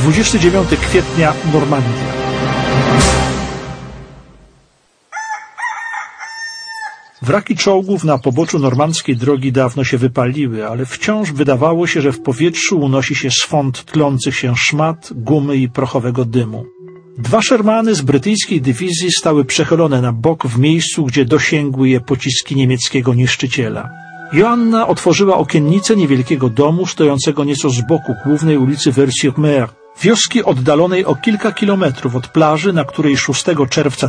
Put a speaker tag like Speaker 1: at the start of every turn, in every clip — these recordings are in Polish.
Speaker 1: 29 kwietnia, Normandia. Wraki czołgów na poboczu normandzkiej drogi dawno się wypaliły, ale wciąż wydawało się, że w powietrzu unosi się swąd tlących się szmat, gumy i prochowego dymu. 2 Shermany z brytyjskiej dywizji stały przechylone na bok w miejscu, gdzie dosięgły je pociski niemieckiego niszczyciela. Joanna otworzyła okiennicę niewielkiego domu stojącego nieco z boku głównej ulicy Vers-sur-Mer, wioski oddalonej o kilka kilometrów od plaży, na której 6 czerwca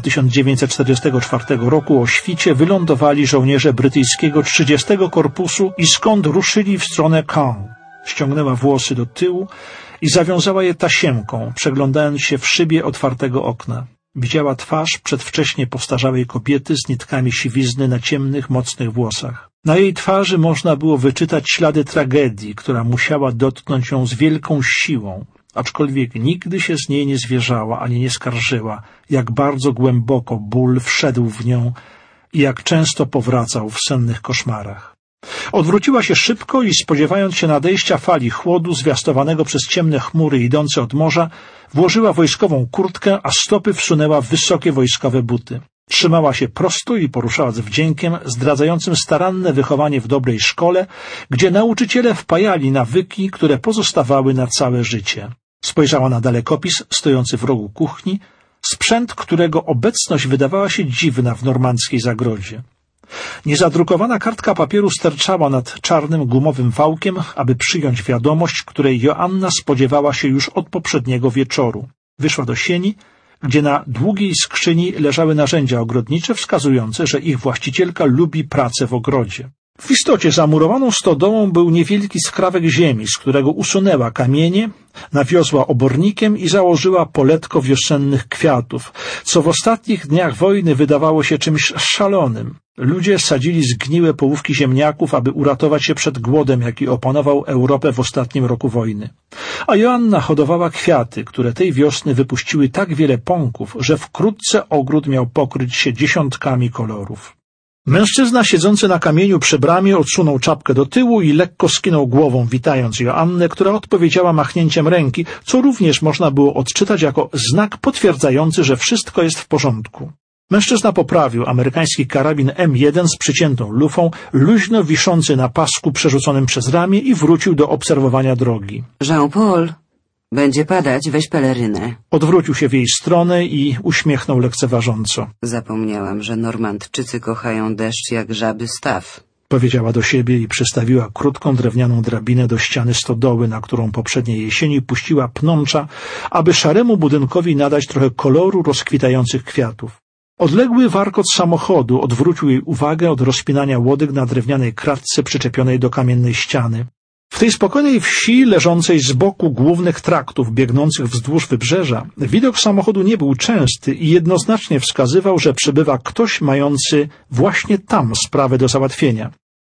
Speaker 1: 1944 roku o świcie wylądowali żołnierze brytyjskiego 30 Korpusu i skąd ruszyli w stronę Caen. Ściągnęła włosy do tyłu i zawiązała je tasiemką, przeglądając się w szybie otwartego okna. Widziała twarz przedwcześnie postarzałej kobiety z nitkami siwizny na ciemnych, mocnych włosach. Na jej twarzy można było wyczytać ślady tragedii, która musiała dotknąć ją z wielką siłą, aczkolwiek nigdy się z niej nie zwierzała ani nie skarżyła, jak bardzo głęboko ból wszedł w nią i jak często powracał w sennych koszmarach. Odwróciła się szybko i spodziewając się nadejścia fali chłodu zwiastowanego przez ciemne chmury idące od morza, włożyła wojskową kurtkę, a stopy wsunęła w wysokie wojskowe buty. Trzymała się prosto i poruszała z wdziękiem zdradzającym staranne wychowanie w dobrej szkole, gdzie nauczyciele wpajali nawyki, które pozostawały na całe życie. Spojrzała na dalekopis stojący w rogu kuchni, sprzęt którego obecność wydawała się dziwna w normandzkiej zagrodzie. Niezadrukowana kartka papieru sterczała nad czarnym gumowym wałkiem, aby przyjąć wiadomość, której Joanna spodziewała się już od poprzedniego wieczoru. Wyszła do sieni, gdzie na długiej skrzyni leżały narzędzia ogrodnicze wskazujące, że ich właścicielka lubi pracę w ogrodzie. W istocie zamurowaną stodołą był niewielki skrawek ziemi, z którego usunęła kamienie, nawiozła obornikiem i założyła poletko wiosennych kwiatów, co w ostatnich dniach wojny wydawało się czymś szalonym. Ludzie sadzili zgniłe połówki ziemniaków, aby uratować się przed głodem, jaki opanował Europę w ostatnim roku wojny. A Joanna hodowała kwiaty, które tej wiosny wypuściły tak wiele pąków, że wkrótce ogród miał pokryć się dziesiątkami kolorów. Mężczyzna siedzący na kamieniu przy bramie odsunął czapkę do tyłu i lekko skinął głową, witając Joannę, która odpowiedziała machnięciem ręki, co również można było odczytać jako znak potwierdzający, że wszystko jest w porządku. Mężczyzna poprawił amerykański karabin M1 z przyciętą lufą, luźno wiszący na pasku przerzuconym przez ramię i wrócił do obserwowania drogi.
Speaker 2: Jean-Paul, będzie padać, weź pelerynę.
Speaker 1: Odwrócił się w jej stronę i uśmiechnął lekceważąco.
Speaker 2: Zapomniałam, że Normandczycy kochają deszcz jak żaby staw.
Speaker 1: Powiedziała do siebie i przystawiła krótką drewnianą drabinę do ściany stodoły, na którą poprzedniej jesieni puściła pnącza, aby szaremu budynkowi nadać trochę koloru rozkwitających kwiatów. Odległy warkot samochodu odwrócił jej uwagę od rozpinania łodyg na drewnianej kratce przyczepionej do kamiennej ściany. W tej spokojnej wsi, leżącej z boku głównych traktów biegnących wzdłuż wybrzeża, widok samochodu nie był częsty i jednoznacznie wskazywał, że przybywa ktoś mający właśnie tam sprawę do załatwienia.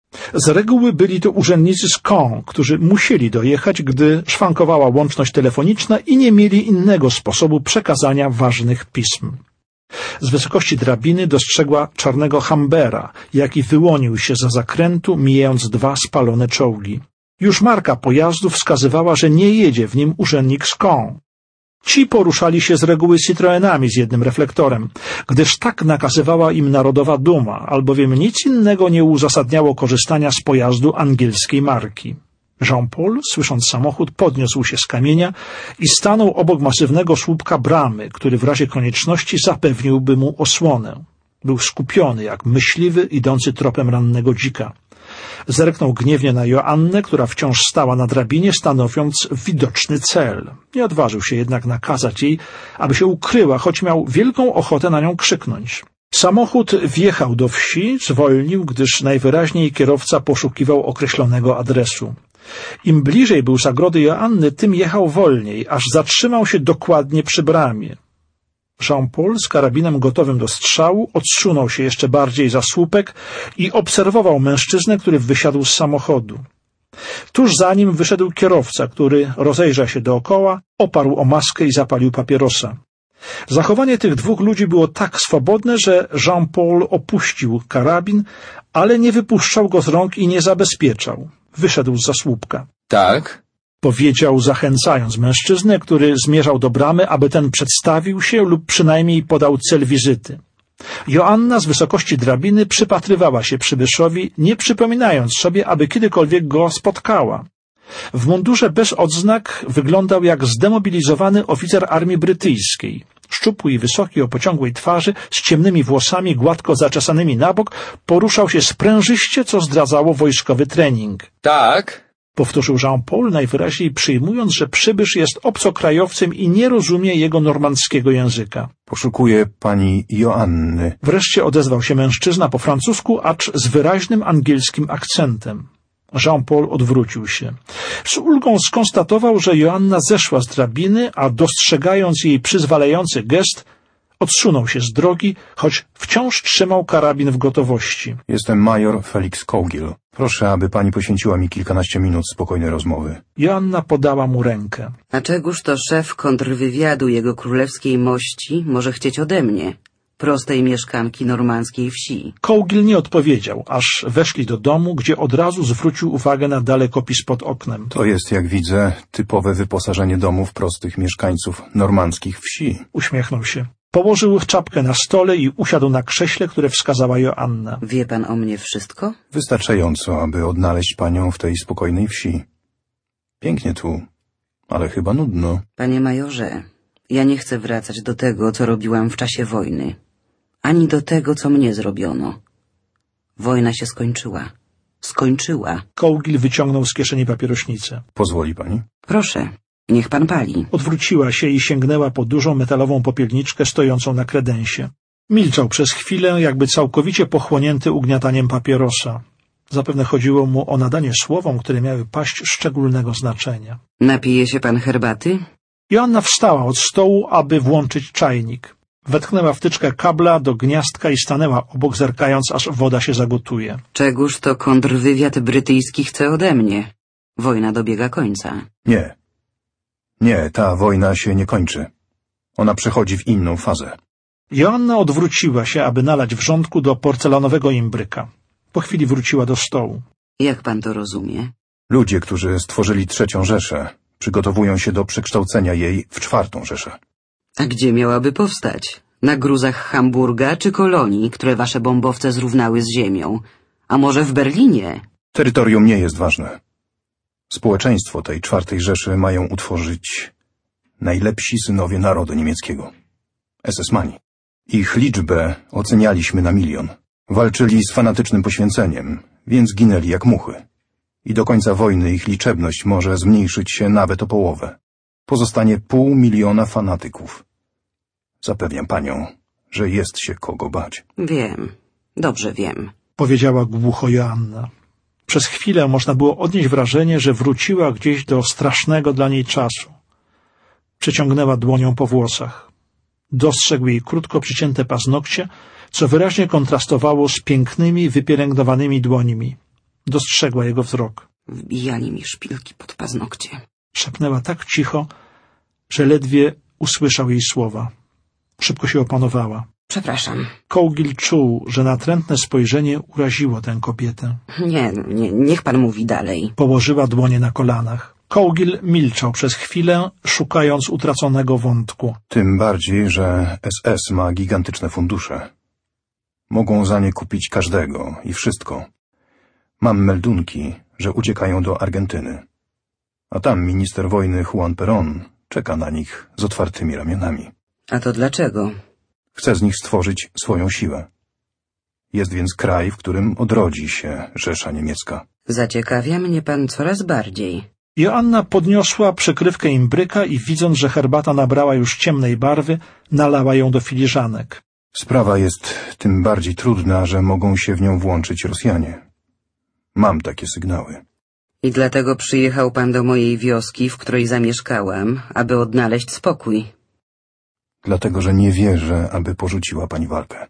Speaker 1: Z reguły byli to urzędnicy z Caen, którzy musieli dojechać, gdy szwankowała łączność telefoniczna i nie mieli innego sposobu przekazania ważnych pism. Z wysokości drabiny dostrzegła czarnego Hambera, jaki wyłonił się za zakrętu, mijając 2 spalone czołgi. Już marka pojazdu wskazywała, że nie jedzie w nim urzędnik z Caen. Ci poruszali się z reguły Citroenami z jednym reflektorem, gdyż tak nakazywała im narodowa duma, albowiem nic innego nie uzasadniało korzystania z pojazdu angielskiej marki. Jean-Paul, słysząc samochód, podniósł się z kamienia i stanął obok masywnego słupka bramy, który w razie konieczności zapewniłby mu osłonę. Był skupiony, jak myśliwy idący tropem rannego dzika. Zerknął gniewnie na Joannę, która wciąż stała na drabinie, stanowiąc widoczny cel. Nie odważył się jednak nakazać jej, aby się ukryła, choć miał wielką ochotę na nią krzyknąć. Samochód wjechał do wsi, zwolnił, gdyż najwyraźniej kierowca poszukiwał określonego adresu. Im bliżej był zagrody Joanny, tym jechał wolniej, aż zatrzymał się dokładnie przy bramie. Jean-Paul z karabinem gotowym do strzału odsunął się jeszcze bardziej za słupek i obserwował mężczyznę, który wysiadł z samochodu. Tuż za nim wyszedł kierowca, który rozejrzał się dookoła, oparł o maskę i zapalił papierosa. Zachowanie tych 2 ludzi było tak swobodne, że Jean-Paul opuścił karabin, ale nie wypuszczał go z rąk i nie zabezpieczał. Wyszedł zza słupka.
Speaker 3: Tak?
Speaker 1: powiedział, zachęcając mężczyznę, który zmierzał do bramy, aby ten przedstawił się lub przynajmniej podał cel wizyty. Joanna z wysokości drabiny przypatrywała się przybyszowi, nie przypominając sobie, aby kiedykolwiek go spotkała. W mundurze bez odznak wyglądał jak zdemobilizowany oficer armii brytyjskiej. Szczupły i wysoki, o pociągłej twarzy, z ciemnymi włosami gładko zaczesanymi na bok, poruszał się sprężyście, co zdradzało wojskowy trening.
Speaker 3: Tak?
Speaker 1: Powtórzył Jean-Paul, najwyraźniej przyjmując, że przybysz jest obcokrajowcem i nie rozumie jego normandzkiego języka.
Speaker 4: Poszukuję pani Joanny.
Speaker 1: Wreszcie odezwał się mężczyzna po francusku, acz z wyraźnym angielskim akcentem. Jean-Paul odwrócił się. Z ulgą skonstatował, że Joanna zeszła z drabiny, a dostrzegając jej przyzwalający gest, odsunął się z drogi, choć wciąż trzymał karabin w gotowości.
Speaker 4: Jestem major Felix Cowgill. Proszę, aby pani poświęciła mi kilkanaście minut spokojnej rozmowy.
Speaker 1: Joanna podała mu rękę.
Speaker 2: A czegóż to szef kontrwywiadu jego królewskiej mości może chcieć ode mnie, prostej mieszkanki normandzkiej wsi?
Speaker 1: Cowgill nie odpowiedział, aż weszli do domu, gdzie od razu zwrócił uwagę na dalekopis pod oknem.
Speaker 4: To jest, jak widzę, typowe wyposażenie domów prostych mieszkańców normandzkich wsi.
Speaker 1: Uśmiechnął się. Położył czapkę na stole i usiadł na krześle, które wskazała Joanna.
Speaker 2: Wie pan o mnie wszystko?
Speaker 4: Wystarczająco, aby odnaleźć panią w tej spokojnej wsi. Pięknie tu, ale chyba nudno.
Speaker 2: Panie majorze, ja nie chcę wracać do tego, co robiłam w czasie wojny. Ani do tego, co mnie zrobiono. Wojna się skończyła. Skończyła.
Speaker 1: Cowgill wyciągnął z kieszeni papierośnicę.
Speaker 4: Pozwoli pani?
Speaker 2: Proszę, niech pan pali.
Speaker 1: Odwróciła się i sięgnęła po dużą metalową popielniczkę stojącą na kredensie. Milczał przez chwilę, jakby całkowicie pochłonięty ugniataniem papierosa. Zapewne chodziło mu o nadanie słowom, które miały paść szczególnego znaczenia.
Speaker 2: Napije się pan herbaty?
Speaker 1: Joanna wstała od stołu, aby włączyć czajnik. Wetknęła wtyczkę kabla do gniazdka i stanęła obok, zerkając, aż woda się zagotuje.
Speaker 2: Czegóż to kontrwywiad brytyjski chce ode mnie? Wojna dobiega końca.
Speaker 4: Nie. Nie, ta wojna się nie kończy. Ona przechodzi w inną fazę.
Speaker 1: Joanna odwróciła się, aby nalać wrzątku do porcelanowego imbryka. Po chwili wróciła do stołu.
Speaker 2: Jak pan to rozumie?
Speaker 4: Ludzie, którzy stworzyli III Rzeszę, przygotowują się do przekształcenia jej w IV Rzeszę.
Speaker 2: A gdzie miałaby powstać? Na gruzach Hamburga czy Kolonii, które wasze bombowce zrównały z ziemią? A może w Berlinie?
Speaker 4: Terytorium nie jest ważne. Społeczeństwo tej IV Rzeszy mają utworzyć najlepsi synowie narodu niemieckiego. SS-mani. Ich liczbę ocenialiśmy na 1 000 000. Walczyli z fanatycznym poświęceniem, więc ginęli jak muchy. I do końca wojny ich liczebność może zmniejszyć się nawet o połowę. Pozostanie 500 000 fanatyków. Zapewniam panią, że jest się kogo bać.
Speaker 2: Wiem, dobrze wiem.
Speaker 1: Powiedziała głucho Joanna. Przez chwilę można było odnieść wrażenie, że wróciła gdzieś do strasznego dla niej czasu. Przeciągnęła dłonią po włosach. Dostrzegł jej krótko przycięte paznokcie, co wyraźnie kontrastowało z pięknymi, wypielęgnowanymi dłońmi. Dostrzegła jego wzrok.
Speaker 2: Wbijali mi szpilki pod paznokcie.
Speaker 1: Szepnęła tak cicho, że ledwie usłyszał jej słowa. Szybko się opanowała.
Speaker 2: Przepraszam.
Speaker 1: Cowgill czuł, że natrętne spojrzenie uraziło tę kobietę.
Speaker 2: Nie, niech pan mówi dalej.
Speaker 1: Położyła dłonie na kolanach. Cowgill milczał przez chwilę, szukając utraconego wątku.
Speaker 4: Tym bardziej, że SS ma gigantyczne fundusze. Mogą za nie kupić każdego i wszystko. Mam meldunki, że uciekają do Argentyny. A tam minister wojny Juan Perón czeka na nich z otwartymi ramionami.
Speaker 2: A to dlaczego?
Speaker 4: Chce z nich stworzyć swoją siłę. Jest więc kraj, w którym odrodzi się Rzesza Niemiecka.
Speaker 2: Zaciekawia mnie pan coraz bardziej.
Speaker 1: Joanna podniosła przykrywkę imbryka i widząc, że herbata nabrała już ciemnej barwy, nalała ją do filiżanek.
Speaker 4: Sprawa jest tym bardziej trudna, że mogą się w nią włączyć Rosjanie. Mam takie sygnały.
Speaker 2: I dlatego przyjechał pan do mojej wioski, w której zamieszkałam, aby odnaleźć spokój.
Speaker 4: Dlatego, że nie wierzę, aby porzuciła pani walkę.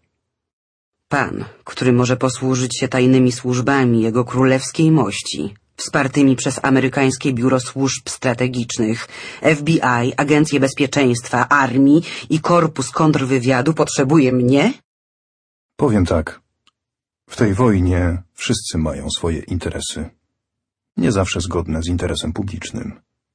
Speaker 2: Pan, który może posłużyć się tajnymi służbami jego królewskiej mości, wspartymi przez amerykańskie biuro służb strategicznych, FBI, Agencję Bezpieczeństwa, Armii i Korpus Kontrwywiadu, potrzebuje mnie?
Speaker 4: Powiem tak. W tej wojnie wszyscy mają swoje interesy. Nie zawsze zgodne z interesem publicznym.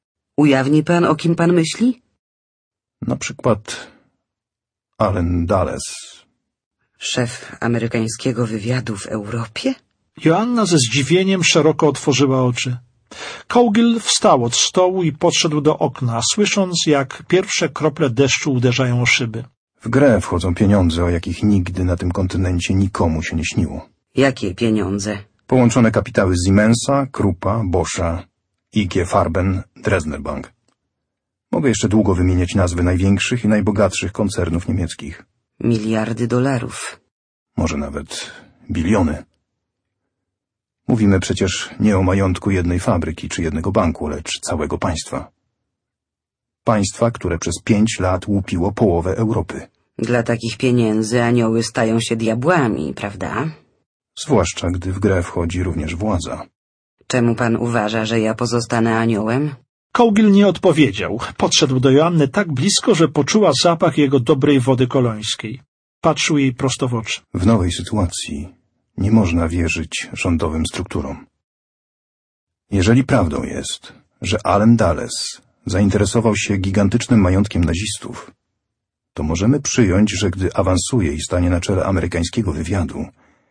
Speaker 2: Ujawni pan, o kim pan myśli?
Speaker 4: Na przykład Allen Dulles.
Speaker 2: Szef amerykańskiego wywiadu w Europie?
Speaker 1: Joanna ze zdziwieniem szeroko otworzyła oczy. Cowgill wstał od stołu i podszedł do okna, słysząc, jak pierwsze krople deszczu uderzają o szyby.
Speaker 4: W grę wchodzą pieniądze, o jakich nigdy na tym kontynencie nikomu się nie śniło.
Speaker 2: Jakie pieniądze?
Speaker 4: Połączone kapitały Siemensa, Kruppa, Boscha, IG Farben, Dresdner Bank. Mogę jeszcze długo wymieniać nazwy największych i najbogatszych koncernów niemieckich.
Speaker 2: Miliardy dolarów.
Speaker 4: Może nawet biliony. Mówimy przecież nie o majątku jednej fabryki czy jednego banku, lecz całego państwa. Państwa, które przez 5 lat łupiło połowę Europy.
Speaker 2: Dla takich pieniędzy anioły stają się diabłami, prawda?
Speaker 4: Zwłaszcza, gdy w grę wchodzi również władza.
Speaker 2: Czemu pan uważa, że ja pozostanę aniołem?
Speaker 1: Cowgill nie odpowiedział. Podszedł do Joanny tak blisko, że poczuła zapach jego dobrej wody kolońskiej. Patrzył jej prosto w oczy.
Speaker 4: W nowej sytuacji nie można wierzyć rządowym strukturom. Jeżeli prawdą jest, że Allen Dulles zainteresował się gigantycznym majątkiem nazistów, to możemy przyjąć, że gdy awansuje i stanie na czele amerykańskiego wywiadu,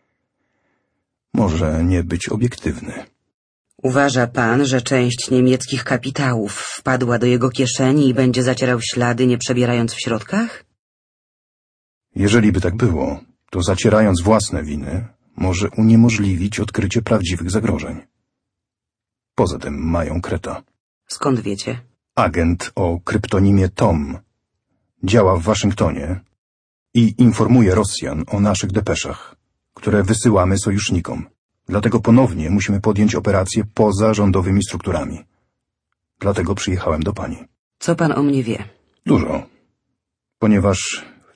Speaker 4: może nie być obiektywny.
Speaker 2: Uważa pan, że część niemieckich kapitałów wpadła do jego kieszeni i będzie zacierał ślady, nie przebierając w środkach?
Speaker 4: Jeżeli by tak było, to zacierając własne winy, może uniemożliwić odkrycie prawdziwych zagrożeń. Poza tym mają kreta.
Speaker 2: Skąd wiecie?
Speaker 4: Agent o kryptonimie Tom działa w Waszyngtonie i informuje Rosjan o naszych depeszach, które wysyłamy sojusznikom. Dlatego ponownie musimy podjąć operację poza rządowymi strukturami. Dlatego przyjechałem do pani.
Speaker 2: Co pan o mnie wie?
Speaker 4: Dużo. Ponieważ w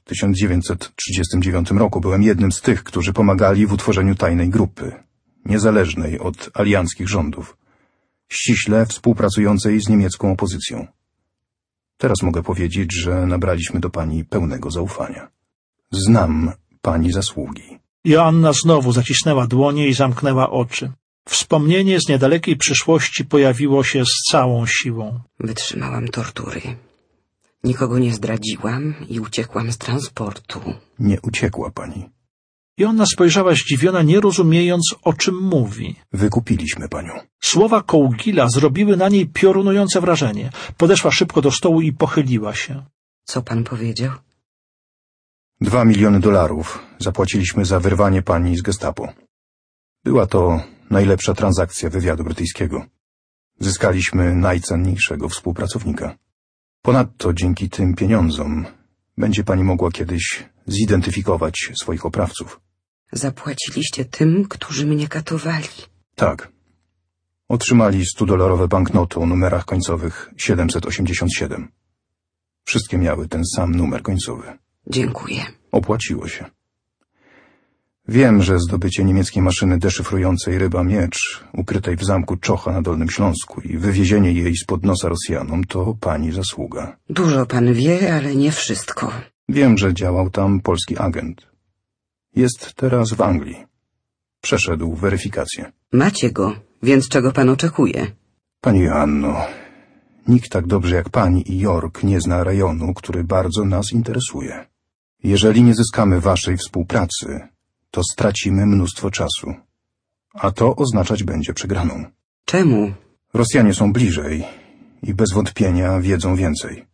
Speaker 4: 1939 roku byłem jednym z tych, którzy pomagali w utworzeniu tajnej grupy, niezależnej od alianckich rządów, ściśle współpracującej z niemiecką opozycją. Teraz mogę powiedzieć, że nabraliśmy do pani pełnego zaufania. Znam pani zasługi.
Speaker 1: Joanna znowu zacisnęła dłonie i zamknęła oczy. Wspomnienie z niedalekiej przyszłości pojawiło się z całą siłą.
Speaker 2: Wytrzymałam tortury. Nikogo nie zdradziłam i uciekłam z transportu.
Speaker 4: Nie uciekła pani.
Speaker 1: Joanna spojrzała zdziwiona, nie rozumiejąc, o czym mówi.
Speaker 4: Wykupiliśmy panią.
Speaker 1: Słowa Cowgilla zrobiły na niej piorunujące wrażenie. Podeszła szybko do stołu i pochyliła się.
Speaker 2: Co pan powiedział?
Speaker 4: 2 miliony dolarów zapłaciliśmy za wyrwanie pani z gestapo. Była to najlepsza transakcja wywiadu brytyjskiego. Zyskaliśmy najcenniejszego współpracownika. Ponadto dzięki tym pieniądzom będzie pani mogła kiedyś zidentyfikować swoich oprawców.
Speaker 2: Zapłaciliście tym, którzy mnie katowali.
Speaker 4: Tak. Otrzymali 100-dolarowe banknoty o numerach końcowych 787. Wszystkie miały ten sam numer końcowy.
Speaker 2: Dziękuję.
Speaker 4: Opłaciło się. Wiem, że zdobycie niemieckiej maszyny deszyfrującej Ryba Miecz, ukrytej w zamku Czocha na Dolnym Śląsku i wywiezienie jej spod nosa Rosjanom to pani zasługa.
Speaker 2: Dużo pan wie, ale nie wszystko.
Speaker 4: Wiem, że działał tam polski agent. Jest teraz w Anglii. Przeszedł weryfikację.
Speaker 2: Macie go, więc czego pan oczekuje?
Speaker 4: Pani Joanno, nikt tak dobrze jak pani i York nie zna rejonu, który bardzo nas interesuje. Jeżeli nie zyskamy waszej współpracy, to stracimy mnóstwo czasu. A to oznaczać będzie przegraną.
Speaker 2: Czemu?
Speaker 4: Rosjanie są bliżej i bez wątpienia wiedzą więcej.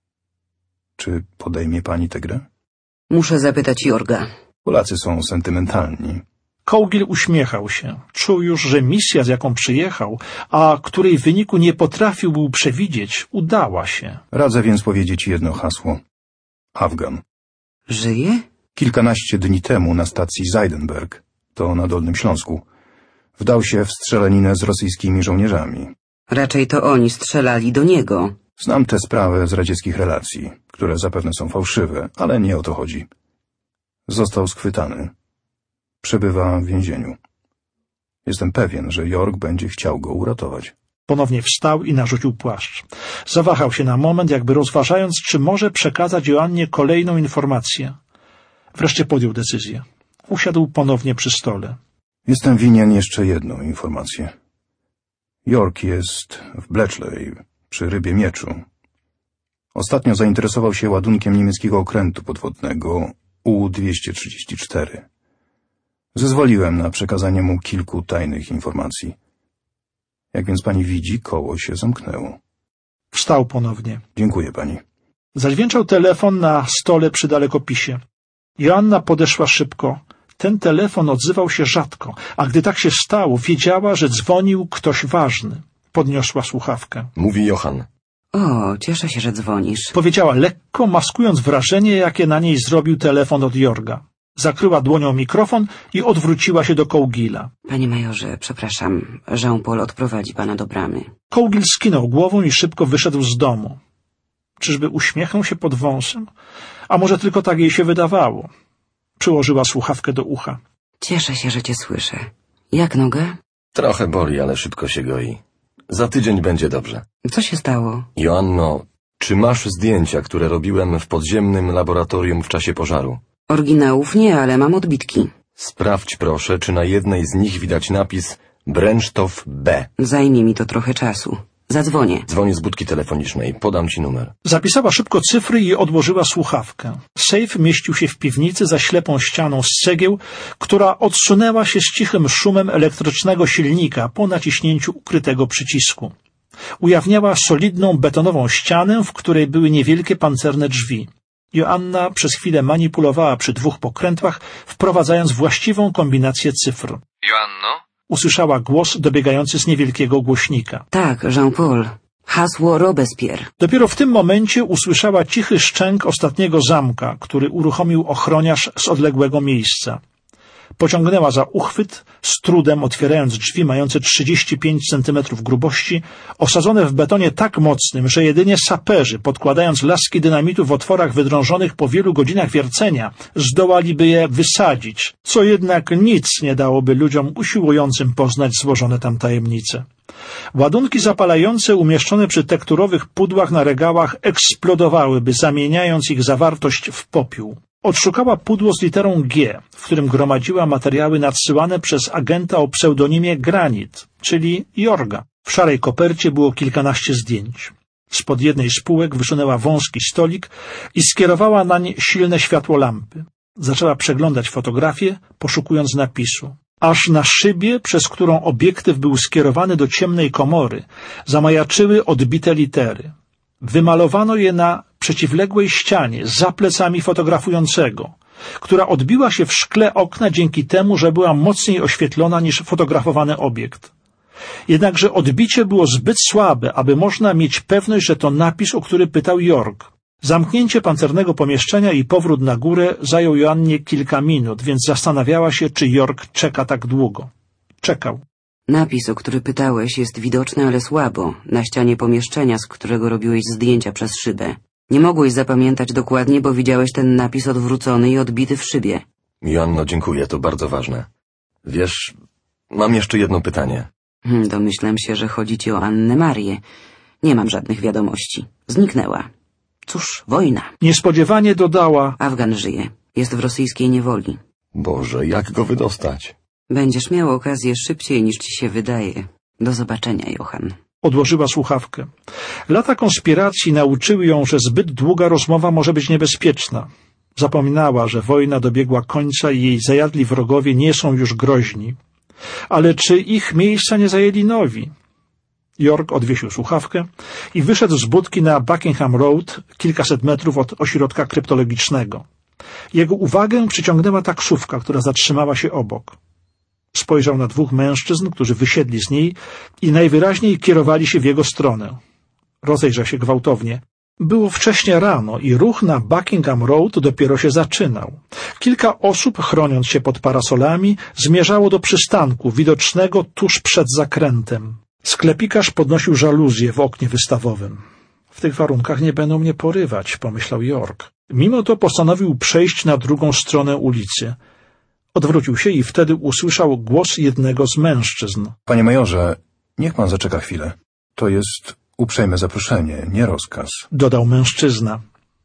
Speaker 4: Czy podejmie pani tę grę?
Speaker 2: Muszę zapytać Jorga.
Speaker 4: Polacy są sentymentalni.
Speaker 1: Cowgill uśmiechał się. Czuł już, że misja, z jaką przyjechał, a której wyniku nie potrafił był przewidzieć, udała się.
Speaker 4: Radzę więc powiedzieć jedno hasło. Afgan.
Speaker 2: Żyje?
Speaker 4: Kilkanaście dni temu na stacji Zeidenberg, to na Dolnym Śląsku, wdał się w strzelaninę z rosyjskimi żołnierzami.
Speaker 2: Raczej to oni strzelali do niego.
Speaker 4: Znam tę sprawę z radzieckich relacji, które zapewne są fałszywe, ale nie o to chodzi. Został schwytany. Przebywa w więzieniu. Jestem pewien, że York będzie chciał go uratować.
Speaker 1: Ponownie wstał i narzucił płaszcz. Zawahał się na moment, jakby rozważając, czy może przekazać Joannie kolejną informację. Wreszcie podjął decyzję. Usiadł ponownie przy stole.
Speaker 4: Jestem winien jeszcze jedną informację. York jest w Bletchley, przy Rybie Mieczu. Ostatnio zainteresował się ładunkiem niemieckiego okrętu podwodnego U-234. Zezwoliłem na przekazanie mu kilku tajnych informacji. Jak więc pani widzi, koło się zamknęło.
Speaker 1: Wstał ponownie.
Speaker 4: Dziękuję pani.
Speaker 1: Zadźwięczał telefon na stole przy dalekopisie. Joanna podeszła szybko. Ten telefon odzywał się rzadko, a gdy tak się stało, wiedziała, że dzwonił ktoś ważny. Podniosła słuchawkę.
Speaker 3: Mówi Johann.
Speaker 2: O, cieszę się, że dzwonisz.
Speaker 1: Powiedziała lekko, maskując wrażenie, jakie na niej zrobił telefon od Jorga. Zakryła dłonią mikrofon i odwróciła się do Cougila.
Speaker 2: Panie majorze, przepraszam, Jean-Paul odprowadzi pana do bramy.
Speaker 1: Cougil skinął głową i szybko wyszedł z domu. Czyżby uśmiechnął się pod wąsem? A może tylko tak jej się wydawało? Przyłożyła słuchawkę do ucha.
Speaker 2: Cieszę się, że cię słyszę. Jak noga?
Speaker 3: Trochę boli, ale szybko się goi. Za tydzień będzie dobrze.
Speaker 2: Co się stało?
Speaker 3: Joanno, czy masz zdjęcia, które robiłem w podziemnym laboratorium w czasie pożaru?
Speaker 2: Oryginałów nie, ale mam odbitki.
Speaker 3: Sprawdź proszę, czy na jednej z nich widać napis Brennstoff B.
Speaker 2: Zajmie mi to trochę czasu. Zadzwonię.
Speaker 3: Dzwonię z budki telefonicznej. Podam ci numer.
Speaker 1: Zapisała szybko cyfry i odłożyła słuchawkę. Sejf mieścił się w piwnicy za ślepą ścianą z cegieł, która odsunęła się z cichym szumem elektrycznego silnika po naciśnięciu ukrytego przycisku. Ujawniała solidną betonową ścianę, w której były niewielkie pancerne drzwi. Joanna przez chwilę manipulowała przy 2 pokrętłach, wprowadzając właściwą kombinację cyfr.
Speaker 5: Joanno?
Speaker 1: Usłyszała głos dobiegający z niewielkiego głośnika.
Speaker 2: Tak, Jean-Paul. Hasło Robespierre.
Speaker 1: Dopiero w tym momencie usłyszała cichy szczęk ostatniego zamka, który uruchomił ochroniarz z odległego miejsca. Pociągnęła za uchwyt, z trudem otwierając drzwi mające 35 centymetrów grubości, osadzone w betonie tak mocnym, że jedynie saperzy, podkładając laski dynamitu w otworach wydrążonych po wielu godzinach wiercenia, zdołaliby je wysadzić, co jednak nic nie dałoby ludziom usiłującym poznać złożone tam tajemnice. Ładunki zapalające umieszczone przy tekturowych pudłach na regałach eksplodowałyby, zamieniając ich zawartość w popiół. Odszukała pudło z literą G, w którym gromadziła materiały nadsyłane przez agenta o pseudonimie Granit, czyli Jorga. W szarej kopercie było kilkanaście zdjęć. Spod jednej z półek wysunęła wąski stolik i skierowała nań silne światło lampy. Zaczęła przeglądać fotografię, poszukując napisu. Aż na szybie, przez którą obiektyw był skierowany do ciemnej komory, zamajaczyły odbite litery. Wymalowano je na przeciwległej ścianie, za plecami fotografującego, która odbiła się w szkle okna dzięki temu, że była mocniej oświetlona niż fotografowany obiekt. Jednakże odbicie było zbyt słabe, aby można mieć pewność, że to napis, o który pytał Jorg. Zamknięcie pancernego pomieszczenia i powrót na górę zajął Joannie kilka minut, więc zastanawiała się, czy Jorg czeka tak długo. Czekał.
Speaker 2: Napis, o który pytałeś, jest widoczny, ale słabo, na ścianie pomieszczenia, z którego robiłeś zdjęcia przez szybę. Nie mogłeś zapamiętać dokładnie, bo widziałeś ten napis odwrócony i odbity w szybie.
Speaker 3: Joanno, dziękuję, to bardzo ważne. Wiesz, mam jeszcze jedno pytanie.
Speaker 2: Domyślam się, że chodzi ci o Annę Marię. Nie mam żadnych wiadomości. Zniknęła. Cóż, wojna.
Speaker 1: Niespodziewanie dodała.
Speaker 2: Afgan żyje. Jest w rosyjskiej niewoli.
Speaker 3: Boże, jak go wydostać?
Speaker 2: Będziesz miał okazję szybciej, niż ci się wydaje. Do zobaczenia, Johann.
Speaker 1: Odłożyła słuchawkę. Lata konspiracji nauczyły ją, że zbyt długa rozmowa może być niebezpieczna. Zapominała, że wojna dobiegła końca i jej zajadli wrogowie nie są już groźni. Ale czy ich miejsca nie zajęli nowi? Jorg odwiesił słuchawkę i wyszedł z budki na Buckingham Road, kilkaset metrów od ośrodka kryptologicznego. Jego uwagę przyciągnęła taksówka, która zatrzymała się obok. Spojrzał na 2 mężczyzn, którzy wysiedli z niej i najwyraźniej kierowali się w jego stronę. Rozejrzał się gwałtownie. Było wcześnie rano i ruch na Buckingham Road dopiero się zaczynał. Kilka osób, chroniąc się pod parasolami, zmierzało do przystanku, widocznego tuż przed zakrętem. Sklepikarz podnosił żaluzję w oknie wystawowym. W tych warunkach nie będą mnie porywać, pomyślał Jorg. Mimo to postanowił przejść na drugą stronę ulicy. Odwrócił się i wtedy usłyszał głos jednego z mężczyzn.
Speaker 4: Panie majorze, niech pan zaczeka chwilę. To jest uprzejme zaproszenie, nie rozkaz.
Speaker 1: Dodał mężczyzna.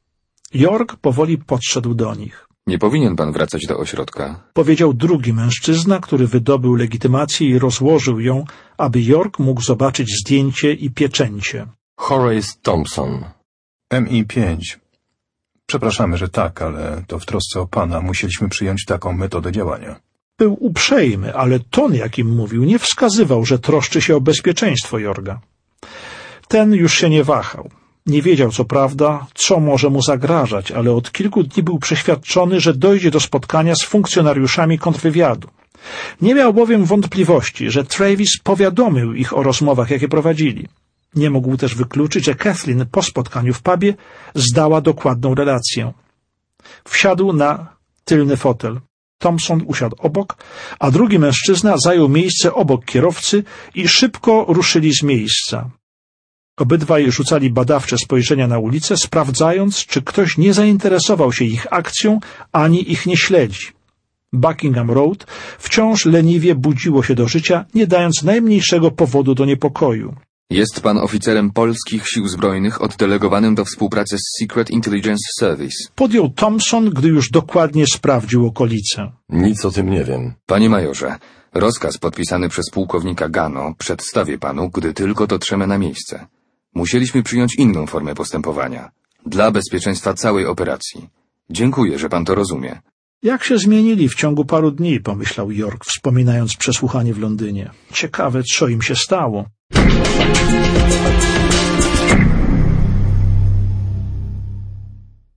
Speaker 1: Jorg powoli podszedł do nich.
Speaker 5: Nie powinien pan wracać do ośrodka.
Speaker 1: Powiedział drugi mężczyzna, który wydobył legitymację i rozłożył ją, aby Jorg mógł zobaczyć zdjęcie i pieczęcie.
Speaker 3: Horace Thompson.
Speaker 4: MI5. Przepraszamy, że tak, ale to w trosce o pana musieliśmy przyjąć taką metodę działania.
Speaker 1: Był uprzejmy, ale ton, jakim mówił, nie wskazywał, że troszczy się o bezpieczeństwo Jorga. Ten już się nie wahał. Nie wiedział, co prawda, co może mu zagrażać, ale od kilku dni był przeświadczony, że dojdzie do spotkania z funkcjonariuszami kontrwywiadu. Nie miał bowiem wątpliwości, że Travis powiadomił ich o rozmowach, jakie prowadzili. Nie mógł też wykluczyć, że Kathleen po spotkaniu w pubie zdała dokładną relację. Wsiadł na tylny fotel. Thompson usiadł obok, a drugi mężczyzna zajął miejsce obok kierowcy i szybko ruszyli z miejsca. Obydwaj rzucali badawcze spojrzenia na ulicę, sprawdzając, czy ktoś nie zainteresował się ich akcją, ani ich nie śledzi. Buckingham Road wciąż leniwie budziło się do życia, nie dając najmniejszego powodu do niepokoju.
Speaker 5: Jest pan oficerem polskich sił zbrojnych oddelegowanym do współpracy z Secret Intelligence Service.
Speaker 1: Podjął Thompson, gdy już dokładnie sprawdził okolice.
Speaker 3: Nic o tym nie wiem.
Speaker 5: Panie majorze, rozkaz podpisany przez pułkownika Gano przedstawię panu, gdy tylko dotrzemy na miejsce. Musieliśmy przyjąć inną formę postępowania. Dla bezpieczeństwa całej operacji. Dziękuję, że pan to rozumie.
Speaker 1: Jak się zmienili w ciągu paru dni, pomyślał York, wspominając przesłuchanie w Londynie. Ciekawe, co im się stało.